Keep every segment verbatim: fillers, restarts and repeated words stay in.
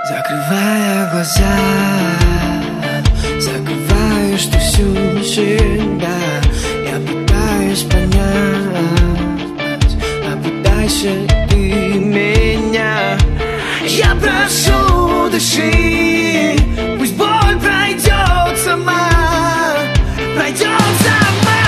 Закрывая глаза, закрываешь ты всю навсегда. Я пытаюсь понять, а пытайся ты меня. Я прошу, дыши, пусть боль пройдет сама, пройдет сама.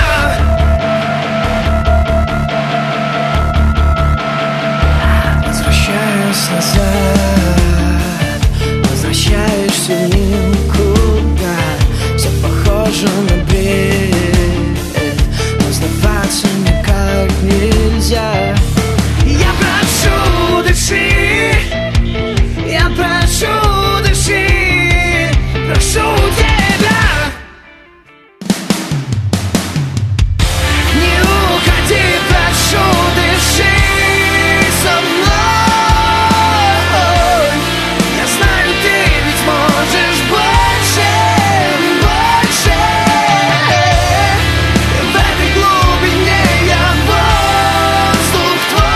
Возвращаюсь назад, возвращаешься в никуда. Все похоже на бред, но сдаваться никак нельзя. Я прошу, дыши, я прошу, дыши, прошу тебя. Не уходи, прошу, дыши со мной. Я знаю, ты ведь можешь больше, больше. В этой глубине я воздух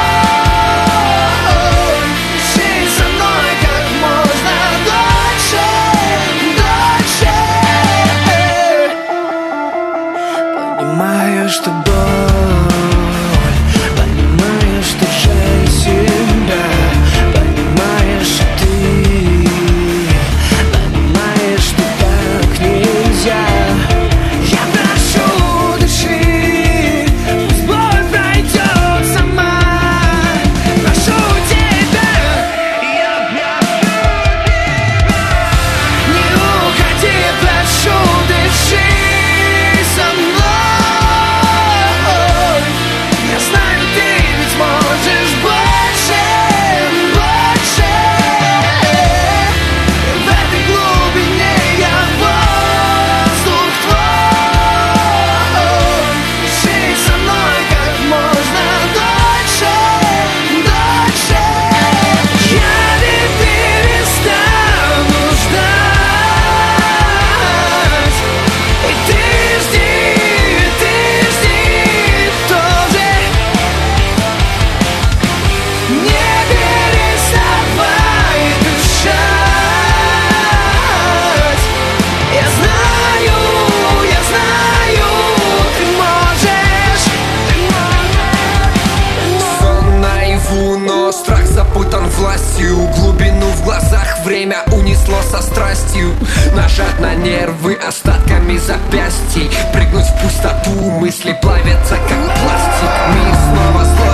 твой. Дыши со мной как можно дольше, дольше. Понимаю, что боль, понимаю, что жаль себя, понимаешь, что ты, понимаешь, что так нельзя. Я прошу, дыши, пусть боль пройдет сама. Прошу тебя, я прошу тебя. Не уходи, прошу, дыши со мной. Я знаю, ты ведь можешь больше, больше. В этой глубине я воздух твой. Дыши со мной как можно дольше, дольше. Я не перестану ждать. И ты жди, ты жди тоже. Не переставай дышать. Я знаю, я знаю, ты можешь, ты можешь. Сон наяву, но страх запутан властью. Глубину в глазах время унесло со страстью. Нажать на нервы остатками запястий. Прыгнуть в пустоту, мысли плавятся как пластик. Мир снова сломан.